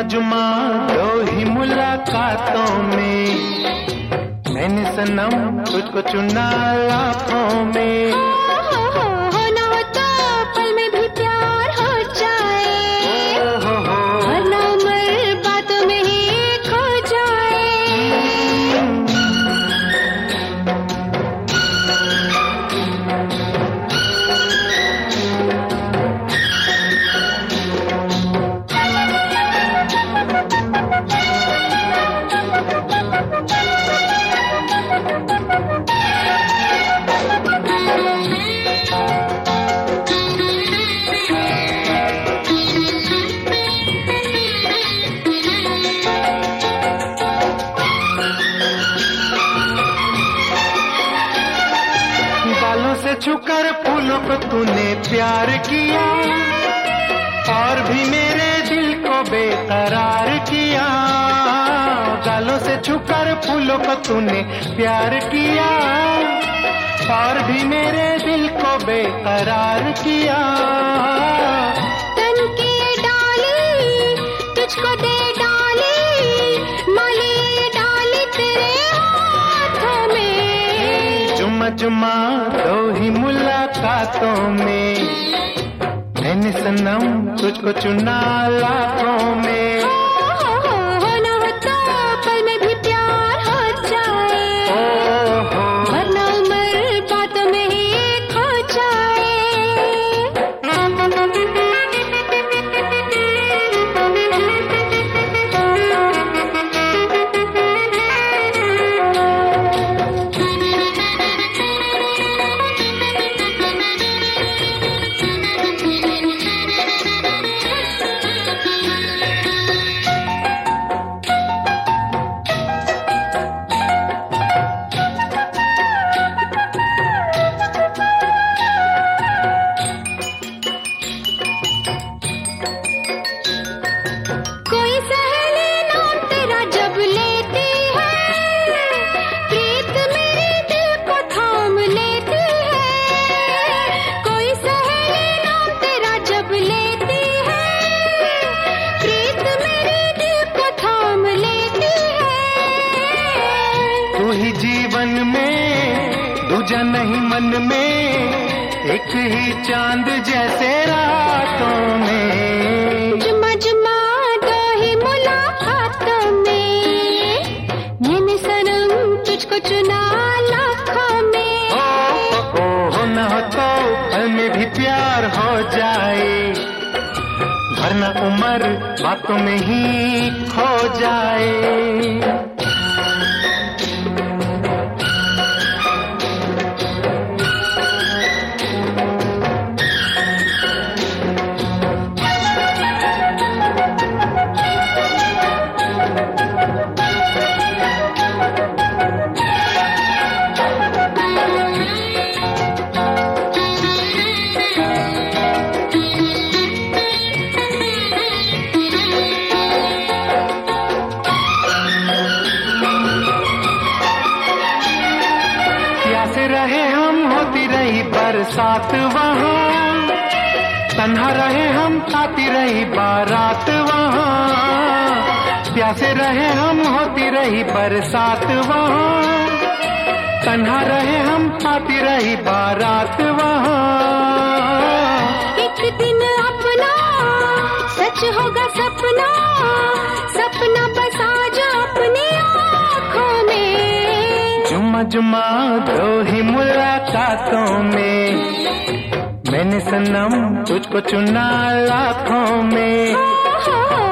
जुमा दो ही मुलाकातों में मैंने सनम तुझको चुना लाखों में। होना हो तो पल में भी प्यार हो जाए, वरना उम्र बातों में ही खो जाए। गालों से छूकर फूलों को तूने प्यार किया और भी मेरे दिल को बेकरार किया। गालों से छूकर फूलों को तूने प्यार किया और भी मेरे दिल को बेकरार किया। तन की डाली तुझको दे डाली, माली डाली तेरे हाथों में। जुमा जुमा दो ही मुलाकातों में मैंने सनम तुझको चुना लाखों में। होना हो तो पल में भी प्यार हो जाए, वरना उम्र बातों में ही खो जाए। कोई सहेली नाम तेरा जब लेती है, प्रीत मेरे दिल को थाम लेती है। कोई सहेली नाम तेरा जब लेती है, प्रीत मेरे दिल को थाम लेती है। तू ही जीवन में दूजा नहीं मन में, एक ही चांद जैसे रातों में। जुमा जुमा दो ही मुलाकातों में मैंने सनम तुझको चुना लाखों में। हो न हो तो पल में भी प्यार हो जाए, वरना उम्र बातों में ही खो जाए। प्यासे रहे हम होती रही बरसात वहाँ, तन्हा रहे हम आती रही बारात वहाँ। प्यासे रहे हम होती रही बरसात वहाँ, तन्हा रहे हम आती रही बारात वहाँ। एक दिन अपना सच होगा सपना, सपना बसा जो अपनी आँखों में। जुमा जुमा दो ही मुलाकातों में मैंने सनम तुझको चुना लाखों में।